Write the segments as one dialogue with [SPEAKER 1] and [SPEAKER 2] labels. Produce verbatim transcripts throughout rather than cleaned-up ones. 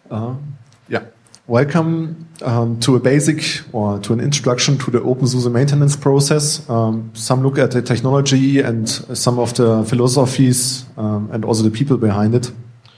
[SPEAKER 1] Uh, yeah. Welcome um, to a basic or to an introduction to the OpenSUSE maintenance process. Um, some look at the technology and some of the philosophies um, and also the people behind it.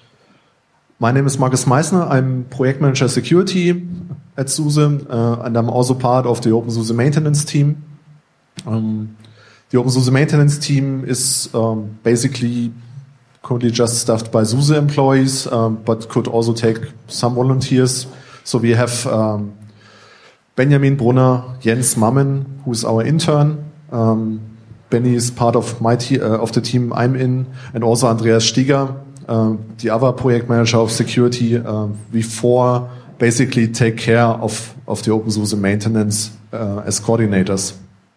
[SPEAKER 1] My name is Markus Meissner. I'm Project Manager Security at SUSE, uh, and I'm also part of the OpenSUSE maintenance team. Um, the OpenSUSE maintenance team is um, basically currently just staffed by SUSE employees, um, but could also take some volunteers. So we have um, Benjamin Brunner, Jens Mammen, who is our intern. Um, Benny is part of my te- uh, of the team I'm in, and also Andreas Stieger, uh, the other project manager of security. Uh, we four basically take care of, of the OpenSUSE maintenance uh, as coordinators.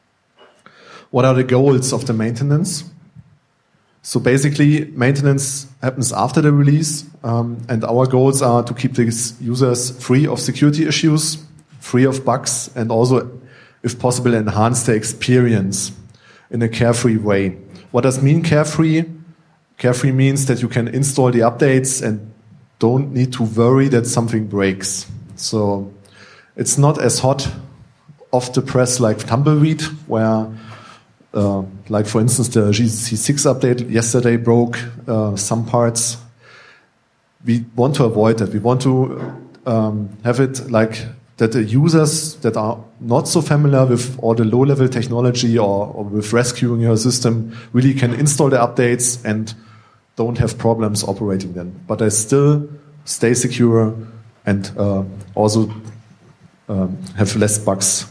[SPEAKER 1] What are the goals of the maintenance? So basically, maintenance happens after the release, um, and our goals are to keep these users free of security issues, free of bugs, and also, if possible, enhance their experience in a carefree way. What does mean carefree? Carefree means that you can install the updates and don't need to worry that something breaks. So it's not as hot off the press like Tumbleweed, where Uh, like for instance, the G C six update yesterday broke uh, some parts. We want to avoid that. We want to um, have it like that the users that are not so familiar with all the low-level technology or, or with rescuing your system really can install the updates and don't have problems operating them. But they still stay secure and uh, also um, have less bugs.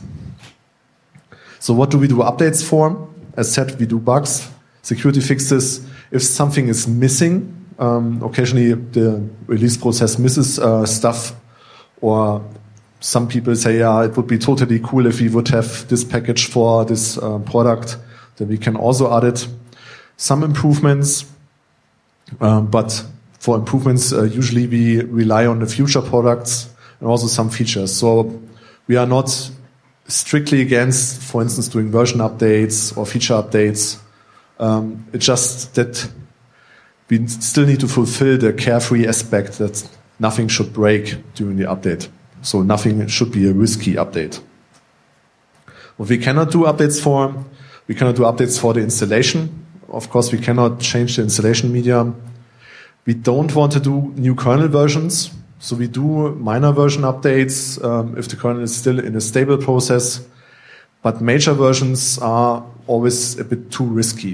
[SPEAKER 1] So what do we do updates for? As said, we do bugs, security fixes. If something is missing, um, occasionally the release process misses uh, stuff, or some people say, yeah, it would be totally cool if we would have this package for this uh, product, then we can also add it. Some improvements, um, but for improvements, uh, usually we rely on the future products and also some features. So we are not strictly against, for instance, doing version updates or feature updates. Um, it's just that we still need to fulfill the carefree aspect that nothing should break during the update. So nothing should be a risky update. What we cannot do updates for, we cannot do updates for the installation. Of course, we cannot change the installation media. We don't want to do new kernel versions. So we do minor version updates um, if the kernel is still in a stable process, but major versions are always a bit too risky.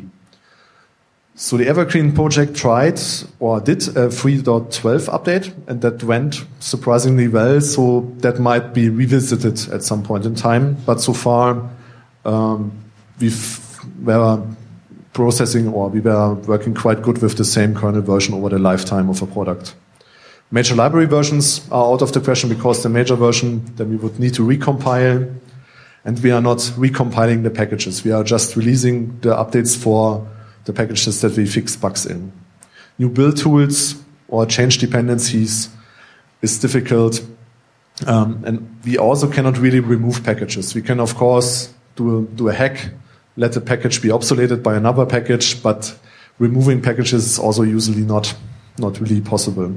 [SPEAKER 1] So the Evergreen project tried or did a three point twelve update, and that went surprisingly well, so that might be revisited at some point in time. But so far, um, we've were processing or we were working quite good with the same kernel version over the lifetime of a product. Major library versions are out of the question because the major version, then we would need to recompile, and we are not recompiling the packages. We are just releasing the updates for the packages that we fix bugs in. New build tools or change dependencies is difficult, um, and we also cannot really remove packages. We can, of course, do a, do a hack, let the package be obsoleted by another package, but removing packages is also usually not, not really possible.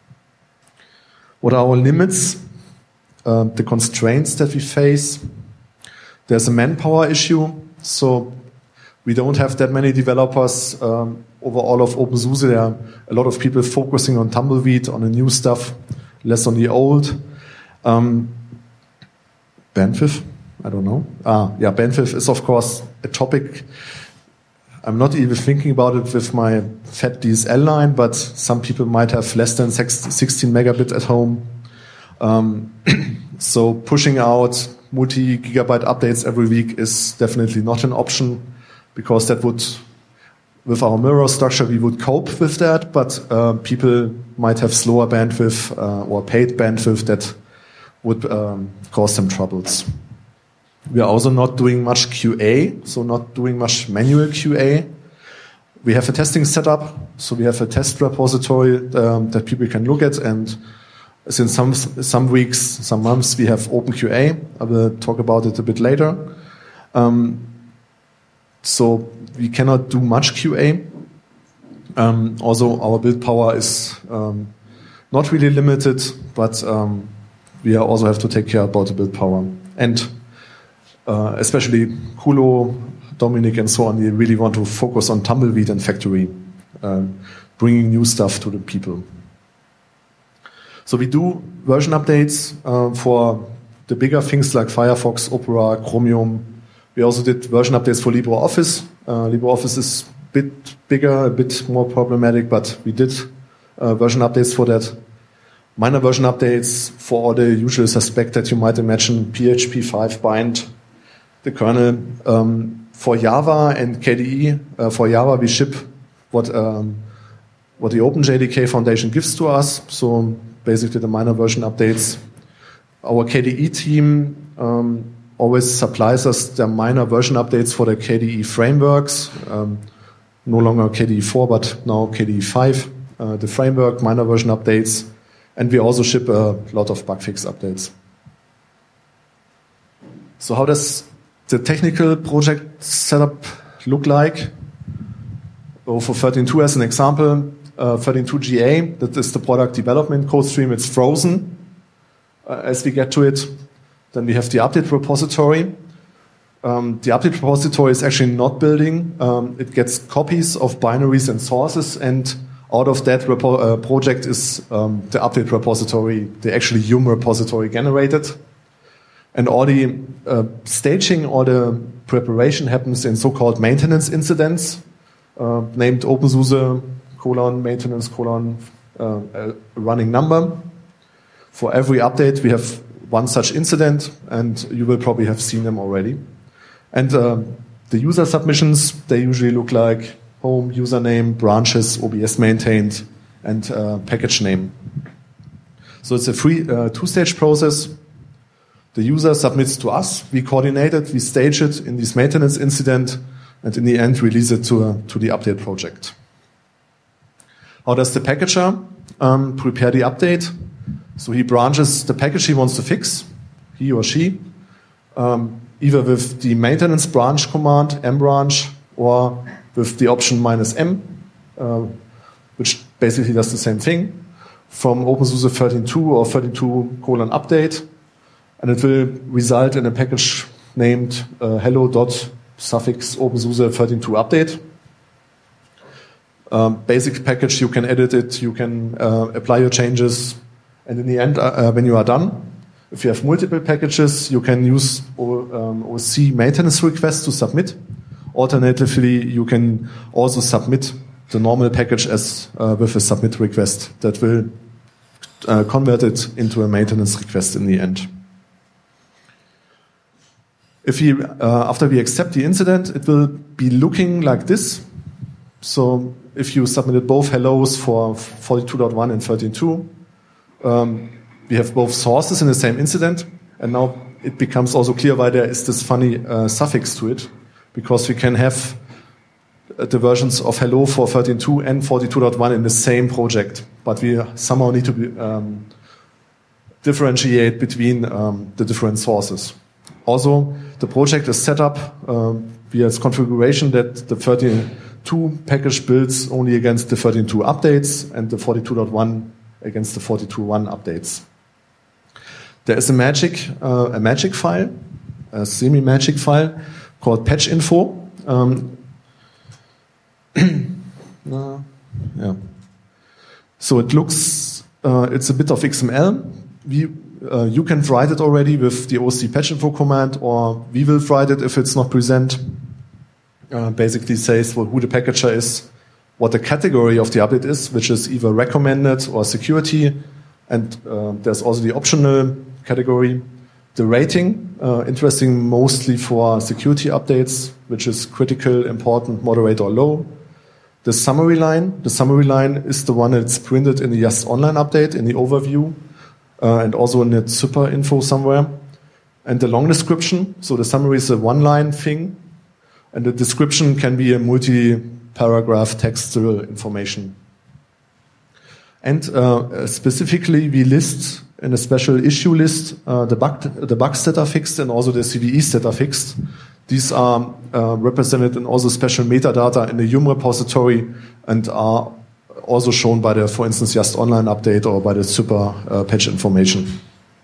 [SPEAKER 1] What are our limits? Uh, the constraints that we face. There's a manpower issue, so we don't have that many developers um, over all of OpenSUSE. There are a lot of people focusing on Tumbleweed, on the new stuff, less on the old. Um, bandwidth, I don't know. Ah, yeah, bandwidth is of course a topic. I'm not even thinking about it with my fat D S L line, but some people might have less than sixteen megabit at home. Um, so pushing out multi-gigabyte updates every week is definitely not an option, because that would, with our mirror structure, we would cope with that, but uh, people might have slower bandwidth uh, or paid bandwidth that would um, cause them troubles. We are also not doing much Q A, so not doing much manual Q A. We have a testing setup, so we have a test repository um, that people can look at, and since some some weeks, some months, we have OpenQA. I will talk about it a bit later. Um, so we cannot do much Q A. Um, also, our build power is um, not really limited, but um, we also have to take care about the build power. And uh, especially Kulo, Dominic, and so on, they really want to focus on Tumbleweed and Factory, um, bringing new stuff to the people. So we do version updates uh, for the bigger things like Firefox, Opera, Chromium. We also did version updates for LibreOffice. Uh, LibreOffice is a bit bigger, a bit more problematic, but we did uh, version updates for that. Minor version updates for all the usual suspect that you might imagine, P H P five bind, the kernel. Um, for Java and K D E, uh, for Java we ship what um, what the OpenJDK Foundation gives to us, so basically the minor version updates. Our K D E team um, always supplies us the minor version updates for the K D E frameworks, um, no longer K D E four, but now K D E five, uh, the framework, minor version updates, and we also ship a lot of bug fix updates. So how does the technical project setup look like? Oh, for thirteen point two as an example, uh, thirteen point two G A, that is the product development code stream, it's frozen uh, as we get to it. Then we have the update repository. Um, the update repository is actually not building. Um, it gets copies of binaries and sources, and out of that repo uh, project is um, the update repository, the actually Yum repository generated. And all the uh, staging, all the preparation happens in so-called maintenance incidents, uh, named OpenSUSE colon maintenance colon uh, a running number. For every update, we have one such incident, and you will probably have seen them already. And uh, the user submissions, they usually look like home, username, branches, O B S maintained, and uh, package name. So it's a free uh, two-stage process. The user submits to us, we coordinate it, we stage it in this maintenance incident, and in the end release it to, uh, to the update project. How does the packager um, prepare the update? So he branches the package he wants to fix, he or she, um, either with the maintenance branch command, mbranch, or with the option minus m, uh, which basically does the same thing, from OpenSUSE thirteen point two or thirteen point two colon update, and it will result in a package named uh, hello dot suffix OpenSUSE thirteen point two update. Um, basic package, you can edit it, you can uh, apply your changes, and in the end, uh, when you are done, if you have multiple packages, you can use o, um, O C maintenance requests to submit. Alternatively, you can also submit the normal package as uh, with a submit request that will uh, convert it into a maintenance request in the end. If we, uh, after we accept the incident, it will be looking like this. So if you submitted both hellos for forty-two point one and thirteen point two, um, we have both sources in the same incident, and now it becomes also clear why there is this funny uh, suffix to it, because we can have the versions of hello for thirteen point two and forty-two point one in the same project, but we somehow need to be, um, differentiate between um, the different sources. Also, the project is set up um, via its configuration that the thirteen point two package builds only against the thirteen point two updates and the forty-two point one against the forty-two point one updates. There is a magic, uh, a magic file, a semi-magic file called patch info. Um, uh, yeah. So it looks, uh, it's a bit of X M L. We, uh, you can write it already with the O C patch info command, or we will write it if it's not present. Uh, basically says well, who the packager is, what the category of the update is, which is either recommended or security, and uh, there's also the optional category. The rating, uh, interesting mostly for security updates, which is critical, important, moderate, or low. The summary line, the summary line is the one that's printed in the Just Online update, in the overview, uh, and also in the super info somewhere. And the long description, so the summary is a one-line thing, and the description can be a multi-paragraph textual information. And uh, specifically, we list in a special issue list uh, the, bug, the bugs that are fixed and also the C V Es that are fixed. These are uh, represented in also special metadata in the Yum repository and are also shown by the, for instance, just online update or by the super uh, patch information.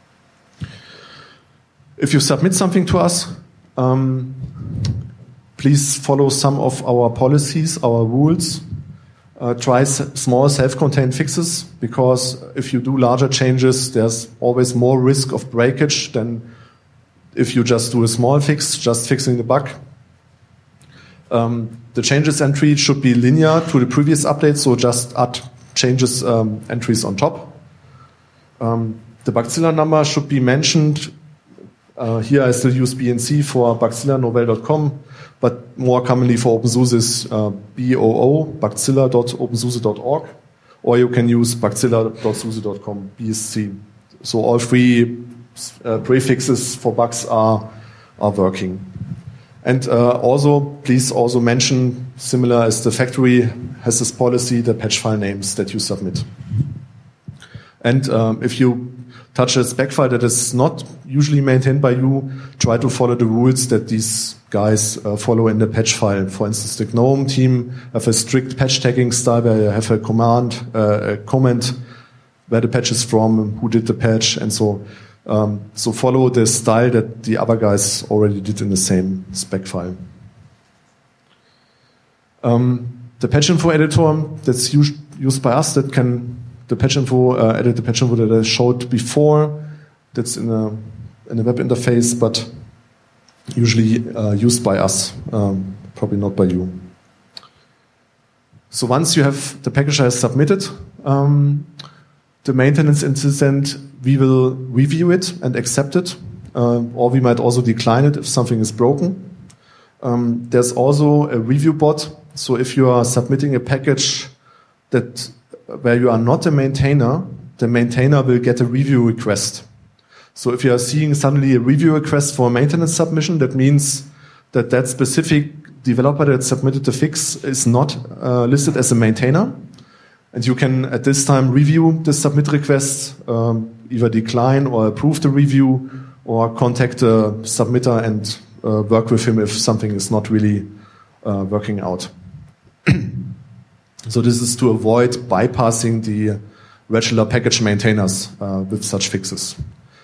[SPEAKER 1] If you submit something to us, um, please follow some of our policies, our rules. Uh, try s- small self-contained fixes, because if you do larger changes, there's always more risk of breakage than if you just do a small fix, just fixing the bug. Um, the changes entry should be linear to the previous update, so just add changes um, entries on top. Um, the Bugzilla number should be mentioned. Uh, here I still use B N C for bugzilla novell dot com, but more commonly for OpenSUSE is uh, B O O, bugzilla dot opensuse dot org, or you can use bugzilla dot suse dot com, B S C. So all three uh, prefixes for bugs are, are working. And uh, also, please also mention, similar as the factory has this policy, the patch file names that you submit. And um, if you touch a spec file that is not usually maintained by you, try to follow the rules that these guys uh, follow in the patch file. For instance, the GNOME team have a strict patch tagging style where you have a command, uh, a comment where the patch is from, who did the patch, and so um, so follow the style that the other guys already did in the same spec file. Um, the patch info editor that's used, used by us that can the patch info, uh, edit the patch info that I showed before. That's in a, in a web interface, but usually uh, used by us, um, probably not by you. So once you have the package has submitted, um, the maintenance incident, we will review it and accept it, uh, or we might also decline it if something is broken. Um, there's also a review bot. So if you are submitting a package that where you are not a maintainer, the maintainer will get a review request. So if you are seeing suddenly a review request for a maintenance submission, that means that that specific developer that submitted the fix is not uh, listed as a maintainer. And you can, at this time, review the submit request, um, either decline or approve the review, or contact the submitter and uh, work with him if something is not really uh, working out. So this is to avoid bypassing the regular package maintainers uh, with such fixes.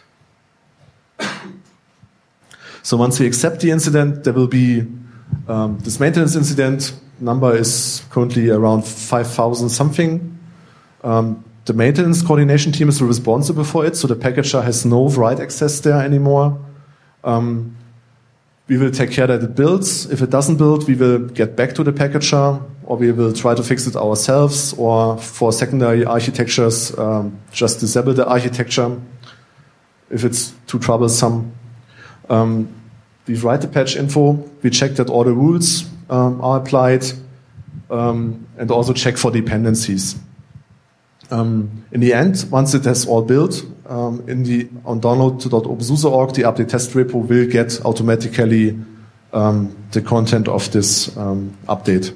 [SPEAKER 1] So once we accept the incident, there will be um, this maintenance incident number is currently around five thousand something. Um, the maintenance coordination team is responsible for it, so the packager has no write access there anymore. Um, we will take care that it builds. If it doesn't build, we will get back to the packager, or we will try to fix it ourselves, or for secondary architectures, um, just disable the architecture if it's too troublesome. Um, we write the patch info, we check that all the rules um, are applied, um, and also check for dependencies. Um, in the end, once it has all built, um, in the on download dot opensuse dot org, the update test repo will get automatically um, the content of this um, update.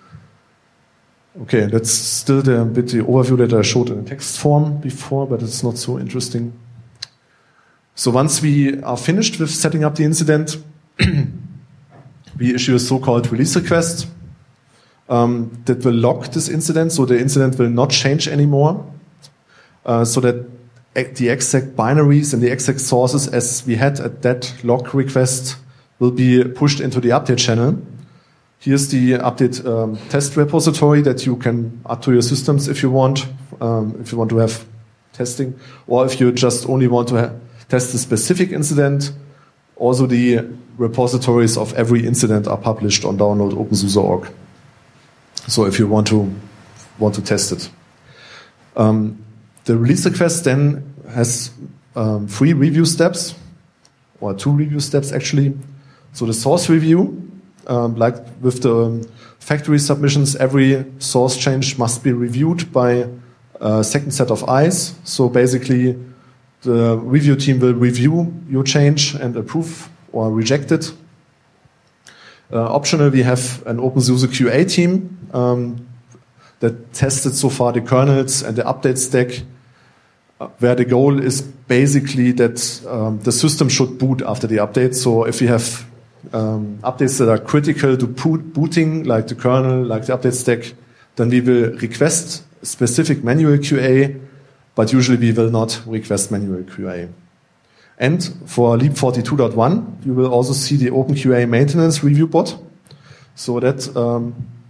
[SPEAKER 1] Okay, that's still the bit the overview that I showed in text form before, but it's not so interesting. So once we are finished with setting up the incident, we issue a so-called release request um, that will lock this incident, so the incident will not change anymore, uh, so that the exact binaries and the exact sources as we had at that lock request will be pushed into the update channel. Here's the update um, test repository that you can add to your systems if you want, um, if you want to have testing, or if you just only want to have test a specific incident. Also, the repositories of every incident are published on download dot opensuse dot org. So, if you want to want to test it, um, the release request then has um, three review steps, or two review steps actually. So, the source review, um, like with the factory submissions, every source change must be reviewed by a second set of eyes. So, basically, the review team will review your change and approve or reject it. Uh, optional, we have an OpenSUSE Q A team um, that tested so far the kernels and the update stack, uh, where the goal is basically that um, the system should boot after the update. So if we have um, updates that are critical to boot, booting, like the kernel, like the update stack, then we will request specific manual Q A, but usually we will not request manual Q A. And for Leap forty-two point one, you will also see the OpenQA maintenance review bot. So that um,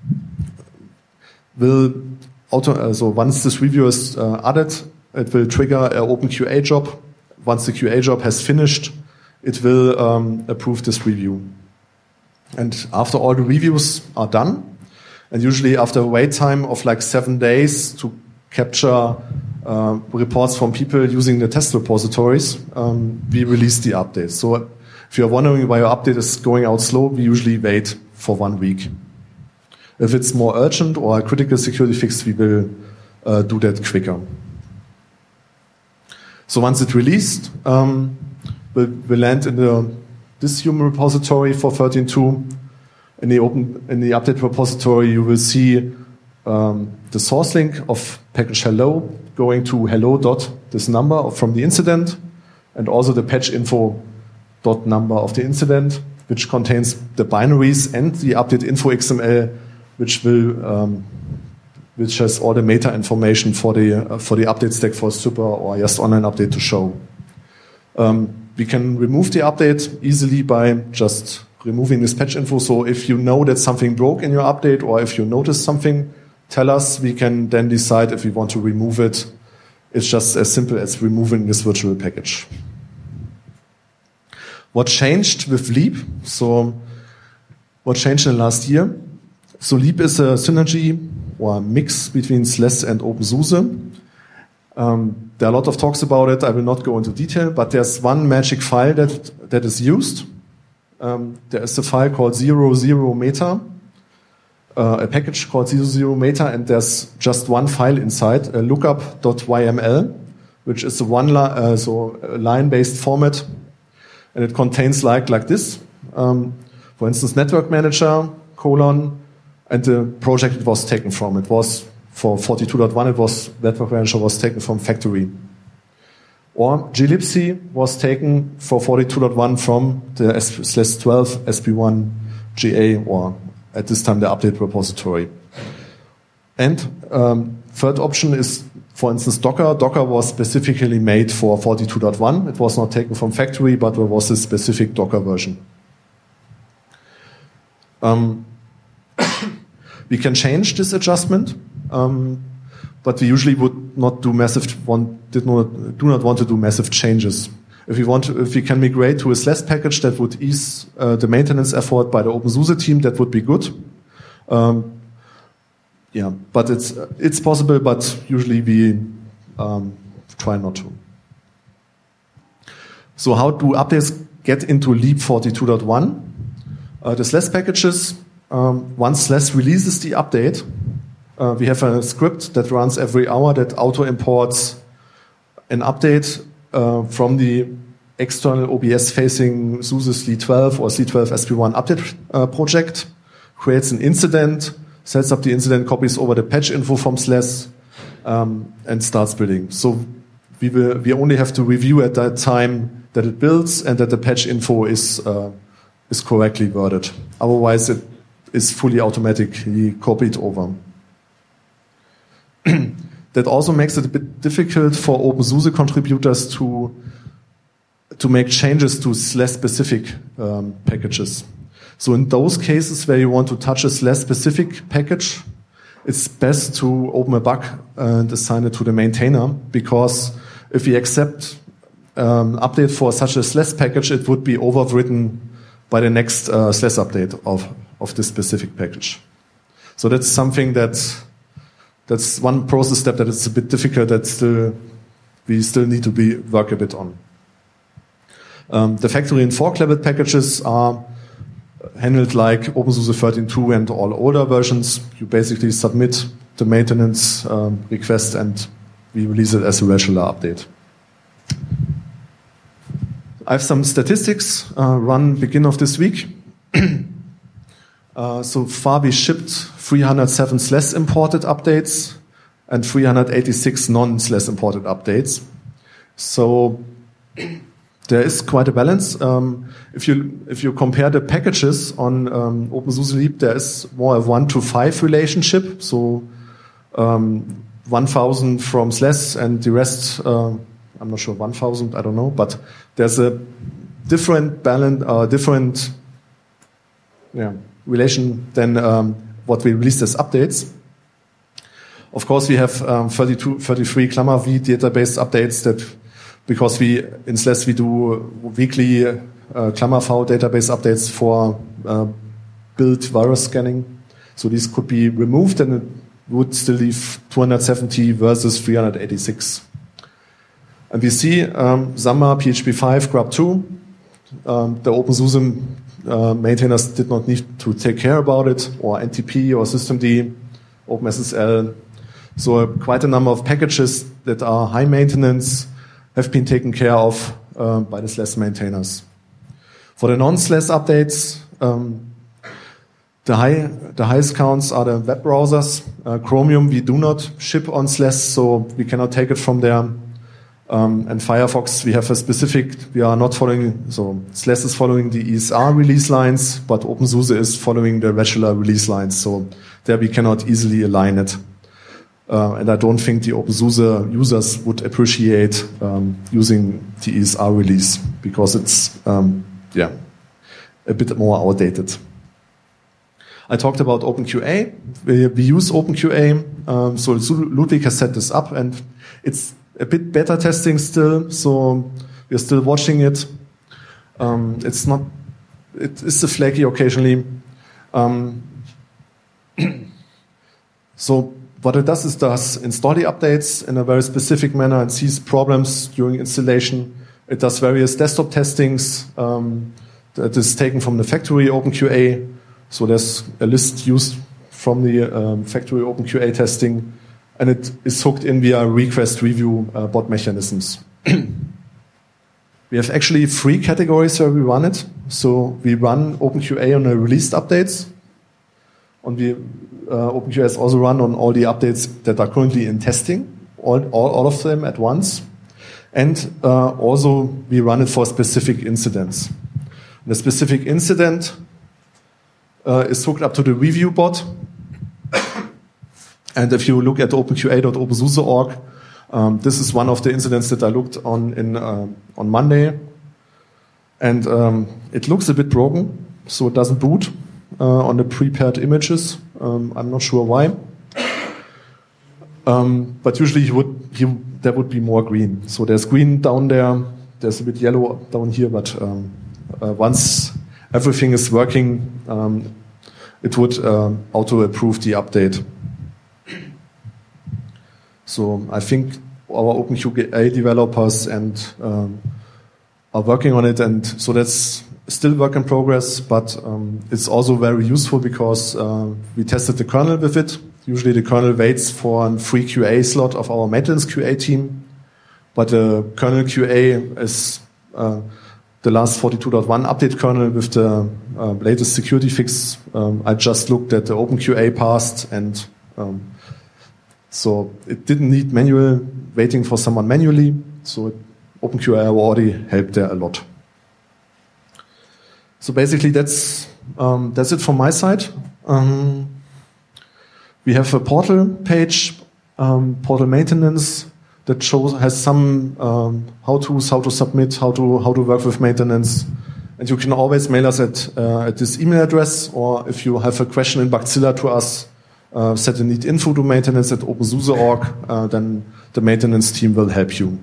[SPEAKER 1] will auto, uh, so once this review is uh, added, it will trigger an OpenQA job. Once the Q A job has finished, it will um, approve this review. And after all the reviews are done, and usually after a wait time of like seven days to capture uh, reports from people using the test repositories, um, we release the update. So if you're wondering why your update is going out slow, we usually wait for one week. If it's more urgent or a critical security fix, we will uh, do that quicker. So once it's released, um, we'll, we'll land in the this human repository for thirteen point two. In the open in the update repository, you will see um, the source link of package hello going to hello dot this number from the incident, and also the patch info dot number of the incident, which contains the binaries and the update info X M L, which will um, which has all the meta information for the uh, for the update stack for Super or just online update to show. Um, we can remove the update easily by just removing this patch info. So if you know that something broke in your update, or if you notice something, tell us. We can then decide if we want to remove it. It's just as simple as removing this virtual package. What changed with Leap? So what changed in the last year? So Leap is a synergy or a mix between SLES and OpenSUSE. Um, there are a lot of talks about it. I will not go into detail, but there's one magic file that that is used. Um, there is a file called zero zero meta, uh, a package called zero zero meta, and there's just one file inside, a lookup dot Y M L, which is a one li- uh, so a line-based format, and it contains like like this. Um, for instance, network manager colon, and the project it was taken from. It was for forty-two point one. It was network manager was taken from factory. Or glibc was taken for forty-two point one from the SLES twelve S P one G A, or at this time the update repository. And um, third option is, for instance, Docker. Docker was specifically made for forty-two point one. It was not taken from factory, but there was a specific Docker version. Um, we can change this adjustment. Um, But we usually would not do massive want, did not do not want to do massive changes. If we want to, if we can migrate to a SLES package that would ease uh, the maintenance effort by the OpenSUSE team, that would be good. Um, yeah, but it's it's possible, but usually we um, try not to. So how do updates get into Leap forty-two point one? Uh, the SLES packages, um, once SLES releases the update, Uh, we have a script that runs every hour that auto-imports an update uh, from the external O B S-facing SUSE S L E twelve or S L E twelve S P one update uh, project, creates an incident, sets up the incident, copies over the patch info from SLES, um, and starts building. So we will we only have to review at that time that it builds and that the patch info is uh, is correctly worded. Otherwise, it is fully automatically copied over. That also makes it a bit difficult for OpenSUSE contributors to to make changes to SLES-specific um, packages. So in those cases where you want to touch a SLES-specific package, it's best to open a bug and assign it to the maintainer, because if we accept um, update for such a SLES package, it would be overwritten by the next uh, SLES update of, of this specific package. So that's something that That's one process step that is a bit difficult that still we still need to be work a bit on. Um, the factory and fork-level packages are handled like OpenSUSE thirteen point two and all older versions. You basically submit the maintenance um, request and we release it as a regular update. I have some statistics uh, run beginning of this week. Uh, so far we shipped three hundred seven SLES imported updates and three hundred eighty-six non-SLES imported updates. So there is quite a balance. Um, if you if you compare the packages on um, OpenSUSE Leap, there is more a one to five relationship. So um, one thousand from SLES and the rest, uh, I'm not sure, one thousand, I don't know, but there's a different balance, uh, different yeah, relation than um, what we released as updates. Of course, we have um, thirty-two, thirty-three ClammerV database updates that, because we, in SLES, we do weekly uh, ClammerV database updates for uh, build virus scanning. So these could be removed and it would still leave two hundred seventy versus three hundred eighty-six. And we see um, Samba, P H P five, grub two. Um, the OpenSUSE uh, maintainers did not need to take care about it, or N T P or systemd, OpenSSL. So uh, quite a number of packages that are high maintenance have been taken care of uh, by the SLES maintainers. For the non-SLES updates, um, the, high, the highest counts are the web browsers. Uh, Chromium we do not ship on SLES, so we cannot take it from there. Um, and Firefox, we have a specific, we are not following, so SLES is following the E S R release lines, but OpenSUSE is following the regular release lines, so there we cannot easily align it. Uh, and I don't think the OpenSUSE users would appreciate um, using the E S R release, because it's, um, yeah, a bit more outdated. I talked about OpenQA. We, we use OpenQA, um, so Ludwig has set this up, and it's a bit beta testing still, so we're still watching it. Um, it's not, it is a flaky occasionally. Um, so what it does is does install the updates in a very specific manner and sees problems during installation. It does various desktop testings um, that is taken from the factory OpenQA. So there's a list used from the um, factory OpenQA testing, and it is hooked in via request review uh, bot mechanisms. We have actually three categories where we run it. So we run OpenQA on the released updates. And we, uh, OpenQA is also run on all the updates that are currently in testing, all, all, all of them at once. And uh, also we run it for specific incidents. The specific incident uh, is hooked up to the review bot. And if you look at openqa dot opensuse dot org, um, this is one of the incidents that I looked on in uh, on Monday. And um, it looks a bit broken, so it doesn't boot uh, on the prepared images. Um, I'm not sure why. Um, but usually he would, he, there would be more green. So there's green down there, there's a bit yellow down here, but um, uh, once everything is working, um, it would uh, auto-approve the update. So I think our OpenQA developers and um, are working on it, and so that's still work in progress, but um, it's also very useful because uh, we tested the kernel with it. Usually the kernel waits for a free Q A slot of our maintenance Q A team, but the kernel Q A is uh, the last forty-two point one update kernel with the uh, latest security fix. Um, I just looked at the OpenQA passed, and um, so it didn't need manual waiting for someone manually. So it, OpenQA already helped there a lot. So basically that's um, that's it from my side. Um, we have a portal page, um, portal maintenance, that shows has some um, how-tos, how to submit, how to how to work with maintenance. And you can always mail us at uh, at this email address, or if you have a question in Bugzilla to us, uh, set a need info to maintenance at opensuse dot org, uh, then the maintenance team will help you.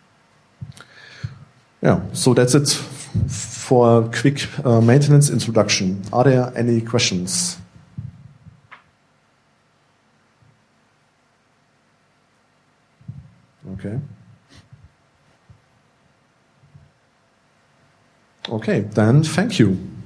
[SPEAKER 1] Yeah, so that's it for a quick uh, maintenance introduction. Are there any questions? Okay. Okay, then thank you.